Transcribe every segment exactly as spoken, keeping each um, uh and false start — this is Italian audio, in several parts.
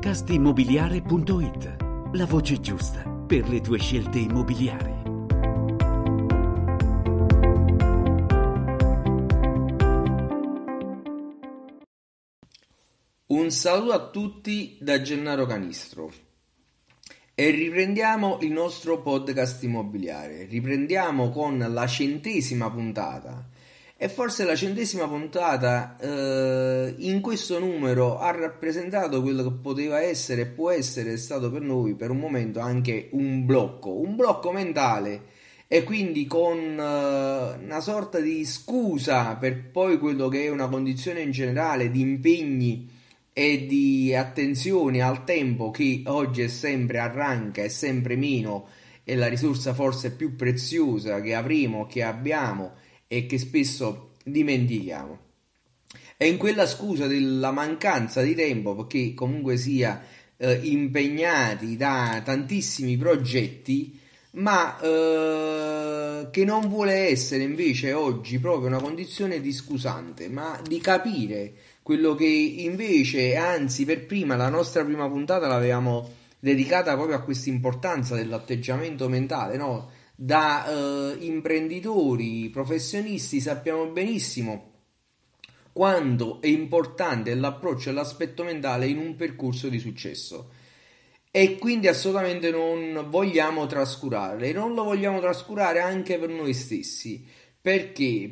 podcast immobiliare punto it, la voce giusta per le tue scelte immobiliari. Un saluto a tutti da Gennaro Canistro e riprendiamo il nostro podcast immobiliare. Riprendiamo con la centesima puntata e forse la centesima puntata eh, in questo numero ha rappresentato quello che poteva essere e può essere stato per noi per un momento anche un blocco, un blocco mentale, e quindi con uh, una sorta di scusa per poi quello che è una condizione in generale di impegni e di attenzione al tempo che oggi è sempre arranca, è sempre meno, è la risorsa forse più preziosa che avremo, che abbiamo e che spesso dimentichiamo. E in quella scusa della mancanza di tempo, perché comunque sia eh, impegnati da tantissimi progetti, ma eh, che non vuole essere invece oggi proprio una condizione di scusante, ma di capire quello che invece, anzi per prima, la nostra prima puntata l'avevamo dedicata proprio a questa importanza dell'atteggiamento mentale, no? Da eh, imprenditori, professionisti sappiamo benissimo quanto è importante l'approccio e l'aspetto mentale in un percorso di successo. E quindi assolutamente non vogliamo trascurarle, non lo vogliamo trascurare anche per noi stessi. Perché?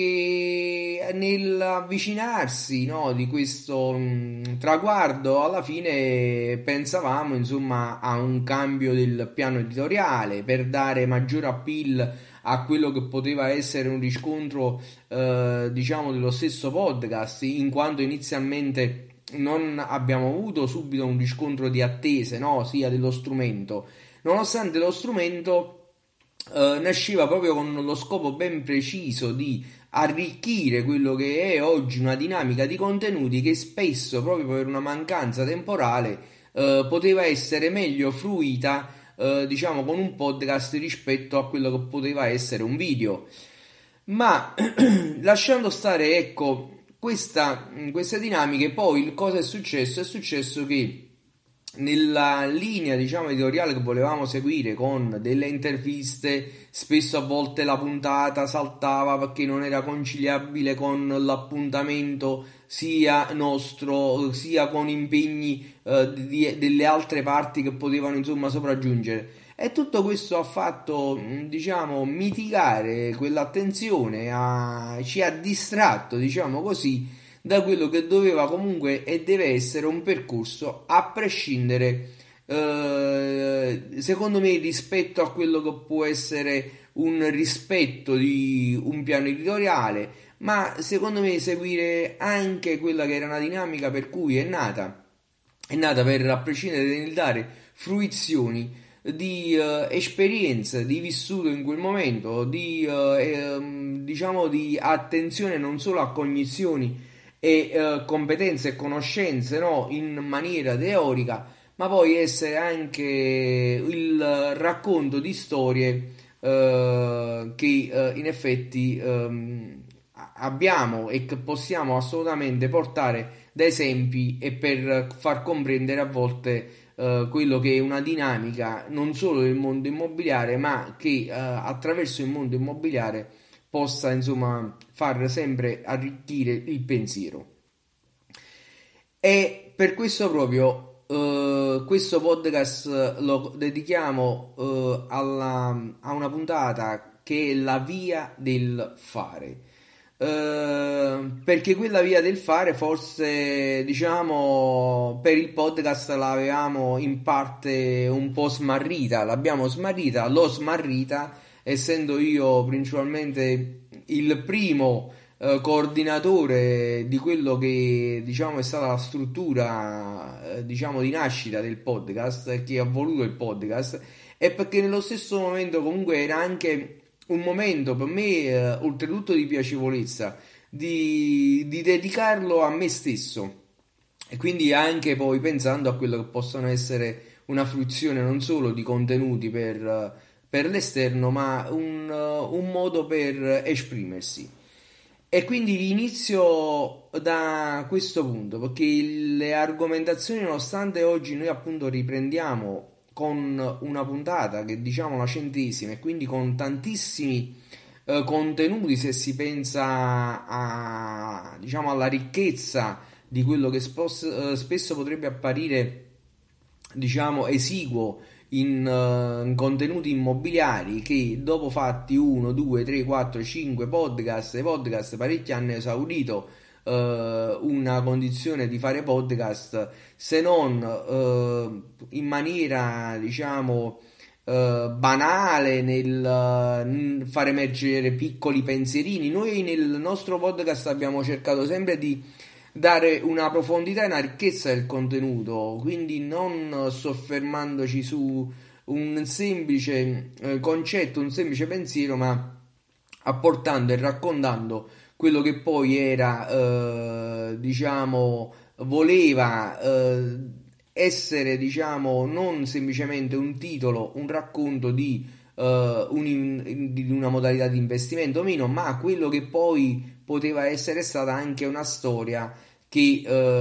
Perché nell'avvicinarsi, no, di questo mh, traguardo, alla fine pensavamo insomma a un cambio del piano editoriale per dare maggiore appeal a quello che poteva essere un riscontro eh, diciamo dello stesso podcast, in quanto inizialmente non abbiamo avuto subito un riscontro di attese, no, sia dello strumento, nonostante lo strumento Uh, nasceva proprio con lo scopo ben preciso di arricchire quello che è oggi una dinamica di contenuti che spesso, proprio per una mancanza temporale, uh, poteva essere meglio fruita, uh, diciamo, con un podcast rispetto a quello che poteva essere un video. Ma lasciando stare, ecco, questa, queste dinamiche, poi cosa è successo? È successo che nella linea, diciamo, editoriale che volevamo seguire, con delle interviste, spesso a volte la puntata saltava perché non era conciliabile con l'appuntamento sia nostro sia con impegni eh, di, delle altre parti che potevano insomma sopraggiungere, e tutto questo ha fatto, diciamo, mitigare quell'attenzione, a, ci ha distratto, diciamo così, da quello che doveva comunque e deve essere un percorso, a prescindere eh, secondo me rispetto a quello che può essere un rispetto di un piano editoriale, ma secondo me seguire anche quella che era una dinamica per cui è nata è nata per, a prescindere dal dare fruizioni di uh, esperienze, di vissuto in quel momento, di uh, eh, diciamo di attenzione non solo a cognizioni e uh, competenze e conoscenze, no, in maniera teorica, ma poi essere anche il racconto di storie uh, che uh, in effetti um, abbiamo e che possiamo assolutamente portare da esempi, e per far comprendere a volte uh, quello che è una dinamica non solo del mondo immobiliare, ma che uh, attraverso il mondo immobiliare possa insomma far sempre arricchire il pensiero. E per questo proprio uh, questo podcast lo dedichiamo uh, alla, a una puntata che è la via del fare. Uh, perché quella via del fare forse, diciamo, per il podcast l'avevamo in parte un po' smarrita, l'abbiamo smarrita, l'ho smarrita, essendo io principalmente il primo uh, coordinatore di quello che, diciamo, è stata la struttura, uh, diciamo, di nascita del podcast, che ha voluto il podcast, e perché nello stesso momento comunque era anche un momento per me, eh, oltretutto di piacevolezza, di, di dedicarlo a me stesso, e quindi anche poi pensando a quello che possono essere una fruizione non solo di contenuti per, per l'esterno, ma un, un modo per esprimersi. E quindi inizio da questo punto, perché le argomentazioni, nonostante oggi noi appunto riprendiamo con una puntata che diciamo la centesima e quindi con tantissimi eh, contenuti, se si pensa a, diciamo, alla ricchezza di quello che spos- eh, spesso potrebbe apparire, diciamo, esiguo in, eh, in contenuti immobiliari, che dopo fatti uno, due, tre, quattro, cinque podcast e podcast parecchi hanno esaurito eh, una condizione di fare podcast, se non eh, in maniera, diciamo, eh, banale nel eh, far emergere piccoli pensierini. Noi nel nostro podcast abbiamo cercato sempre di dare una profondità e una ricchezza del contenuto, quindi non soffermandoci su un semplice eh, concetto, un semplice pensiero, ma apportando e raccontando quello che poi era, eh, diciamo, voleva eh, essere, diciamo, non semplicemente un titolo, un racconto di, eh, un in- di una modalità di investimento o meno, ma quello che poi poteva essere stata anche una storia che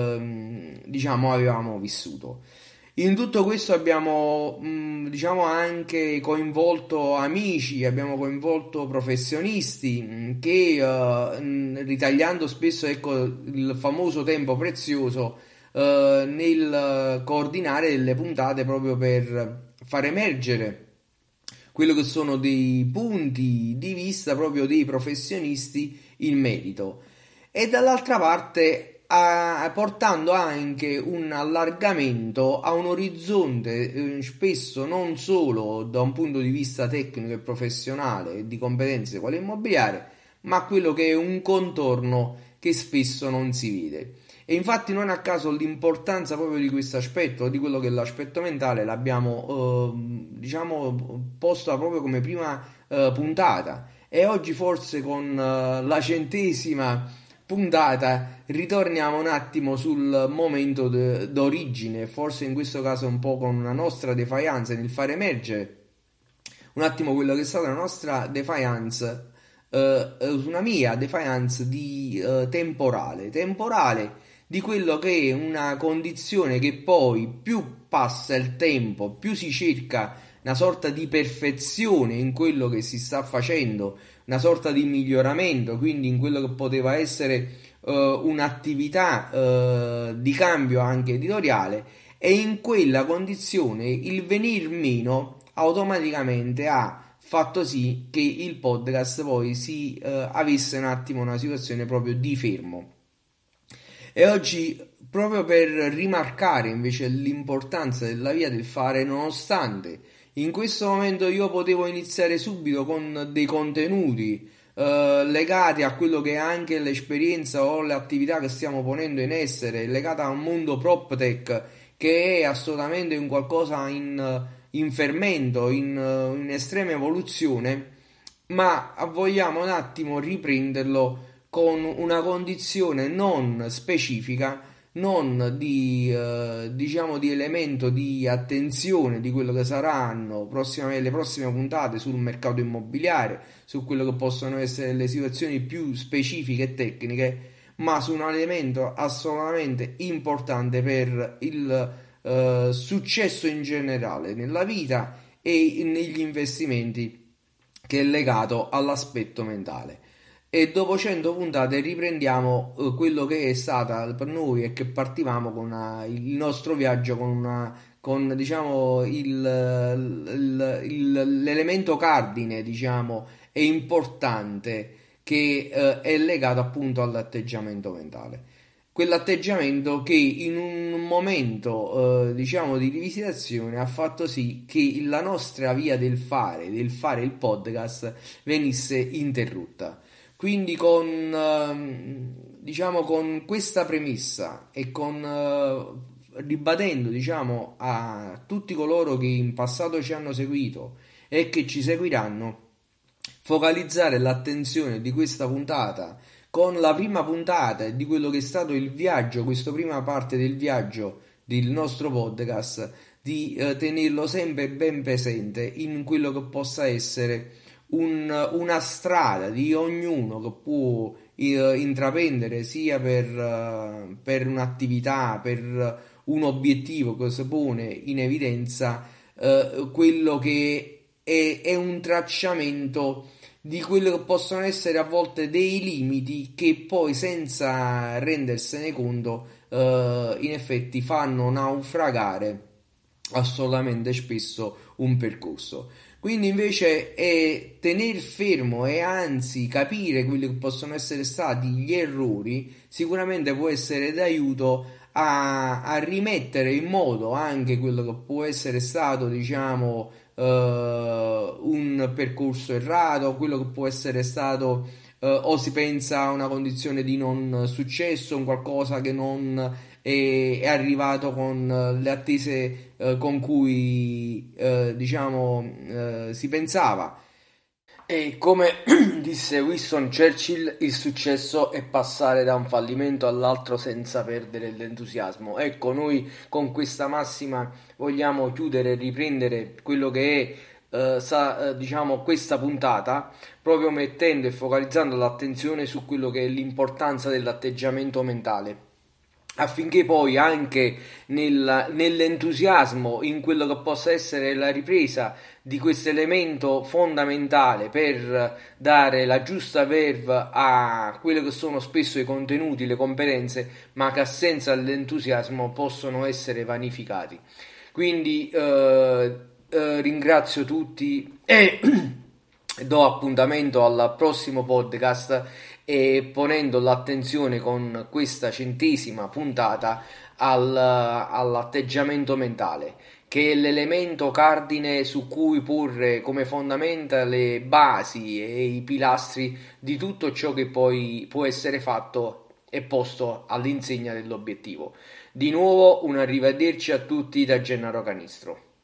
ehm, diciamo avevamo vissuto. In tutto questo abbiamo mh, diciamo anche coinvolto amici, abbiamo coinvolto professionisti mh, che eh, mh, ritagliando spesso, ecco, il famoso tempo prezioso eh, nel coordinare delle puntate proprio per far emergere quello che sono dei punti di vista proprio dei professionisti in merito, e dall'altra parte a- portando anche un allargamento a un orizzonte, eh, spesso non solo da un punto di vista tecnico e professionale e di competenze quale immobiliare, ma quello che è un contorno che spesso non si vede. E infatti non a caso l'importanza proprio di questo aspetto, di quello che è l'aspetto mentale, l'abbiamo ehm, diciamo posta proprio come prima eh, puntata. E oggi forse con eh, la centesima puntata ritorniamo un attimo sul momento de- d'origine, forse in questo caso un po' con una nostra defiance nel far emergere un attimo quello che è stata la nostra defiance, eh, eh, una mia defiance di eh, temporale, temporale di quello che è una condizione che poi più passa il tempo, più si cerca una sorta di perfezione in quello che si sta facendo, una sorta di miglioramento, quindi in quello che poteva essere eh, un'attività eh, di cambio anche editoriale, e in quella condizione il venir meno automaticamente ha fatto sì che il podcast poi si eh, avesse un attimo una situazione proprio di fermo. E oggi, proprio per rimarcare invece l'importanza della via del fare, nonostante in questo momento io potevo iniziare subito con dei contenuti eh, legati a quello che è anche l'esperienza o l'attività che stiamo ponendo in essere, legata a un mondo PropTech che è assolutamente un qualcosa in, in fermento, in, in estrema evoluzione, ma vogliamo un attimo riprenderlo con una condizione non specifica, non di, eh, diciamo, di elemento di attenzione di quello che saranno prossime, le prossime puntate sul mercato immobiliare, su quello che possono essere le situazioni più specifiche e tecniche, ma su un elemento assolutamente importante per il eh, successo in generale nella vita e negli investimenti, che è legato all'aspetto mentale. E dopo cento puntate riprendiamo eh, quello che è stata per noi, e che partivamo con una- il nostro viaggio con una con diciamo il, il- il- l'elemento cardine, diciamo, e importante, che eh, è legato appunto all'atteggiamento mentale. Quell'atteggiamento che in un momento, eh, diciamo, di rivisitazione ha fatto sì che la nostra via del fare, del fare il podcast, venisse interrotta. Quindi con, ehm, diciamo, con questa premessa e con, eh, ribadendo, diciamo, a tutti coloro che in passato ci hanno seguito e che ci seguiranno, focalizzare l'attenzione di questa puntata con la prima puntata di quello che è stato il viaggio, questa prima parte del viaggio del nostro podcast, di eh, tenerlo sempre ben presente in quello che possa essere un- una strada di ognuno che può eh, intraprendere sia per, eh, per un'attività, per un obiettivo che si pone in evidenza eh, quello che è, è un tracciamento di quello che possono essere a volte dei limiti che poi senza rendersene conto eh, in effetti fanno naufragare assolutamente spesso un percorso. Quindi invece è tenere fermo e anzi capire quelli che possono essere stati gli errori sicuramente può essere d'aiuto a, a rimettere in moto anche quello che può essere stato, diciamo, eh, un percorso errato, quello che può essere stato eh, o si pensa a una condizione di non successo, un qualcosa che non è, è arrivato con eh, le attese eh, con cui eh, diciamo eh, si pensava. E come disse Winston Churchill, il successo è passare da un fallimento all'altro senza perdere l'entusiasmo. Ecco, noi con questa massima vogliamo chiudere e riprendere quello che è, eh, sa- eh, diciamo, questa puntata, proprio mettendo e focalizzando l'attenzione su quello che è l'importanza dell'atteggiamento mentale, affinché poi anche nel- nell'entusiasmo in quello che possa essere la ripresa di questo elemento fondamentale per dare la giusta verve a quello che sono spesso i contenuti, le competenze, ma che senza l'entusiasmo possono essere vanificati. Quindi eh, eh, ringrazio tutti e do appuntamento al prossimo podcast e ponendo l'attenzione con questa centesima puntata al- all'atteggiamento mentale, che è l'elemento cardine su cui porre come fondamenta le basi e i pilastri di tutto ciò che poi può essere fatto e posto all'insegna dell'obiettivo. Di nuovo un arrivederci a tutti da Gennaro Canistro.